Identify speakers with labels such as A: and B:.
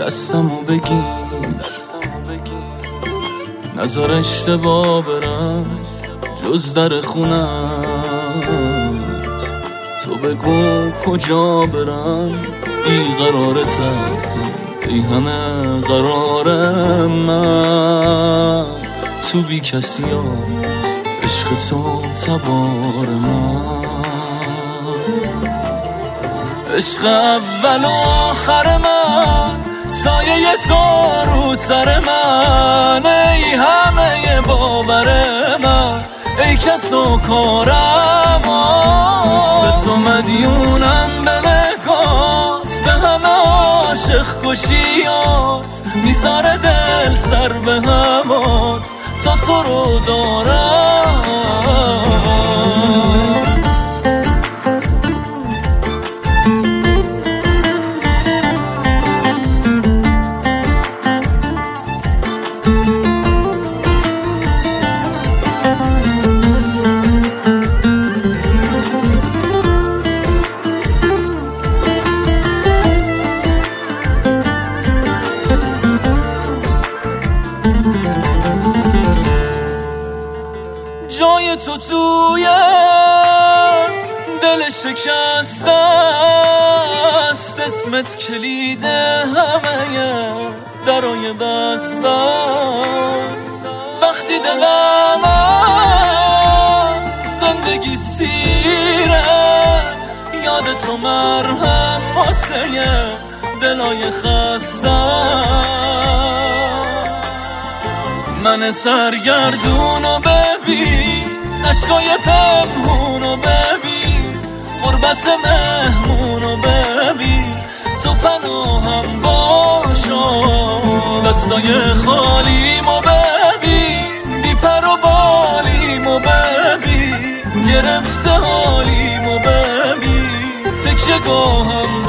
A: دستمو بگیر، نذار اشتباه برم جز در خونت. تو بگو کجا برم بیقرارتم، ای همه قرارم من تو بی کسی ها، عشق تو تبار من. عشق اول و آخر من، سایه تو رو سر من، ای همه باور من، ای کس و کارم. به تو مدیونم به نگات، به همه عاشق کشیات، میذاره دل سر به همات تا تو رو دارم. جای تو توی دل شکسته است، اسمت کلید همه درای بسته است. وقتی دلم از زندگی سیره، یاد تو مرهم واسه دلای خسته. من سرگردونو ببین، عشقای پنهونو ببین، غربت مهمونو ببین، تو پناهم باشو. دستای خالیمو ببین، بی پر و بالیمو ببین، گرفته حالیمو ببین، تکیه گاهم